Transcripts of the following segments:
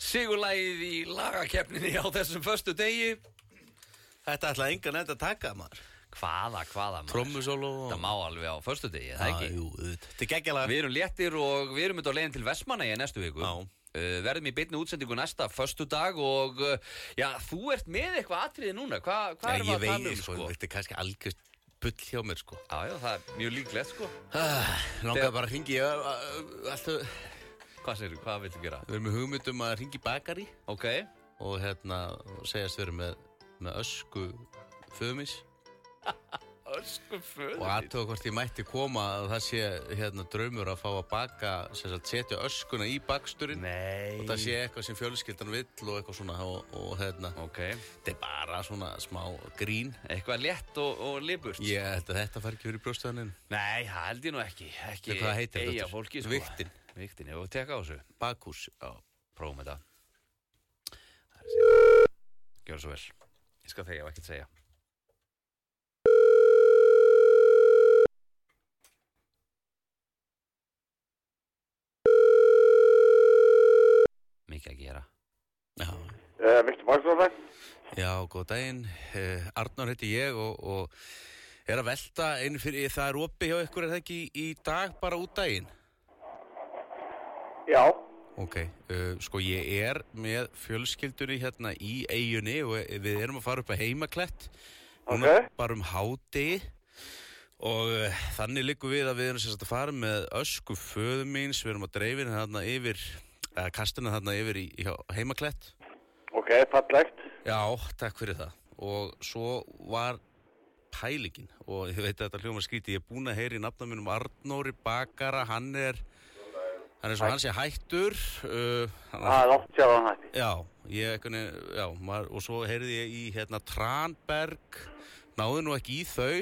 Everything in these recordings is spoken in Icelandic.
sigurlagið í lagakeppninni á þessum föstu degi. Þetta ætlaði engan enda að taka, maður. Hvaða maður? Trommusóló. Það má alveg á föstu degi, það ekki? Jú, þetta er geggjalega. Við erum léttir og við erum á leiðin til Vestmannaeyja næstu viku. Já. Verðum í beinni útsendingu næsta föstudag og já, þú ert með eitthvað atriði núna. Hvað erum við að tala um, sko? Þetta er kannski algjört bull hjá mér, sko. Já, það er mjög líklegt, sko. Langaði bara að hringi alltaf. Hvað viltu gera? Við erum með hugmyndum að hringi bakari. Ok. Og segjast við erum með ösku föðumins. Ösku föðumins? Og aðtöga hvort ég mætti koma að það sé draumur að fá að baka, setja öskuna í baksturinn. Nei. Og það sé eitthvað sem fjölskyldan vill og eitthvað svona og Ok. Þetta er bara svona smá grín. Eitthvað létt og liburt. Ég held að þetta fær ekki fyrir brjóstöðaninn. Nei, það held ég nú ekki. Ekki hvað heitir þetta? Eyja fólki, sko. Vigtin, ég vil teka á þessu. Bakhús. Já, prófum þetta. Gjör svo vel. Ég skal þegja og ekkert segja. Mikið að gera. Já. Viktor Magnússon. Já, góð daginn. Arnór heiti ég og er að velta einu fyrir, það er opið hjá ykkur, er það ekki í dag bara út daginn? Já. Ok, sko ég er með fjölskyldunni hérna í eyjunni og við erum að fara upp að Heimaklett. Núna bara hádegi og þannig liggum við að við erum að fara með ösku föður míns, við erum að dreifina þarna yfir, kastina þarna yfir í Heimaklett. Ok, fallegt. Já, takk fyrir það. Og svo var pælingin og ég veit að þetta hljómar skríti, ég er búin að heyra í nafna mínum Arnóri bakara, hann er svo hann sé hættur. Það er oft sér hann hætti. Já, og svo heyrði ég í Tranberg, náðu nú ekki í þau.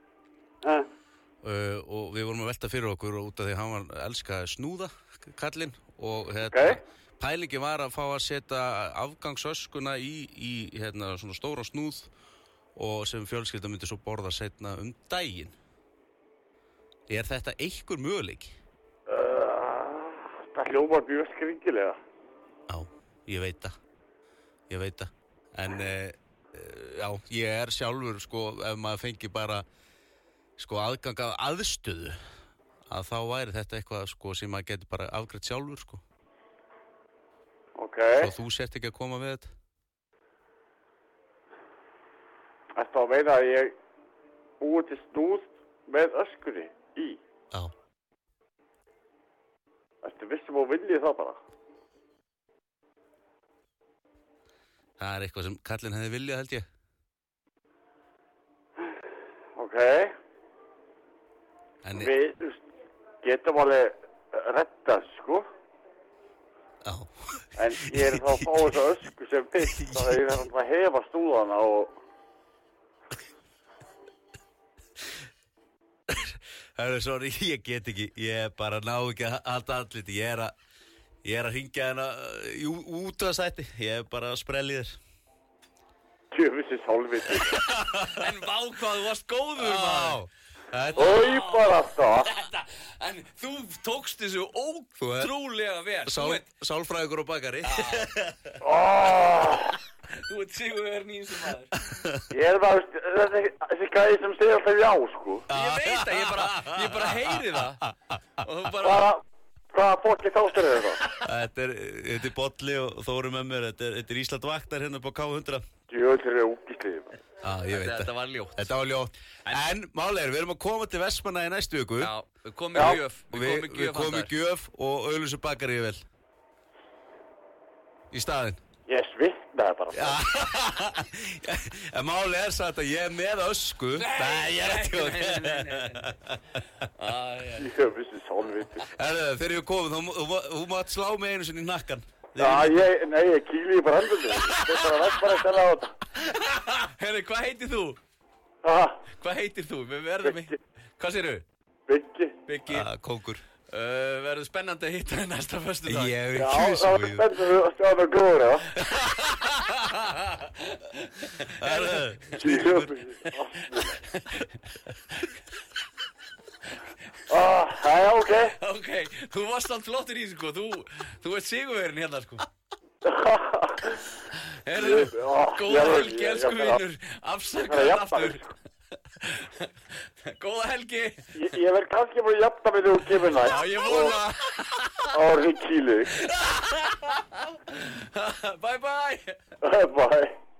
Og við vorum að velta fyrir okkur út af því hann var elskaði snúða, kallinn, og pælingi var að fá að setja afgangsöskuna í svona stóra snúð og sem fjölskylda myndi svo borða seinna daginn. Er þetta einhver möguleiki? Það hljómar mjög skringilega. Já, ég veit það. En já, ég er sjálfur, sko, ef maður fengi bara aðgang að aðstöðu, að þá væri þetta eitthvað, sko, sem maður getur bara afgreitt sjálfur, sko. Ok. Svo þú sért ekki að koma við þetta? Þetta að meina að ég búið til snúð með öskunni í? Já. Ertu vissum og viljið það bara? Það er eitthvað sem kallinn hefði viljað, held ég. Ok. Við getum alveg reddað, sko. Já. En ég er þá að fá þessa ösku sem fyrst, þá er ég að hefa stúðana og... Hörru, sorry, ég get ekki, ég bara ná ekki að halda andliti, ég er að hringja hérna í útvarpsþætti, ég er bara að sprelli þér. Tjöfisins hálfviti. En vá hvað þú varst góður, maður. Ói bara það. En þú tókst þessu ótrúlega vel. Sálfræðingur og bakari. Þú ert sigurveginn í þessu maður. Ég er bara, þessi gæði sem segir alltaf já, sko. Ég veit það, ég bara heyri það. Og þú bara... Hvaða fólki þáttur er þetta? Þetta er Bolli og Þóru með mér, þetta er Ísland vaktar hérna upp á K100. Djöðlir er útgísliðið. Ég veit það. Þetta var ljótt. Þetta var ljótt. En málega við erum að koma til Vestmannaeyja í næstu viku. Já, við komum í gjöf. Við komum í gjöf og auðlýsum bakari vel. Í staðinn. Ég svitnaði bara. En máli er satt að ég er með ösku. Nei, ég er ekki Ég vissi sálviti. Þegar ég komið, þú mátt slá mig einu sinni í nakkan. Ég kýli bara hendurni. Þetta er bara vest bara að stella á þetta. Herri, hvað heitir þú? Hvað heitir þú? Við verðum í... Hvað segirðu? Biggi. Kóngur. Verður spennandi að hitta þér næsta föstudag. Ég er Já, það verður spennandi að sjá það góður, já. Ok, þú varst allt flottur í þessu, sko. Þú ert sigurvegurinn hérna, sko. Heyrðu, góða helgi, elsku vinur. Afsakaðu aftur. Góða helgi. Ég verð kannski búin að jafna mig þegar þú kemur næst. Já, ég vona. Árið kílu. Bye bye. Bye.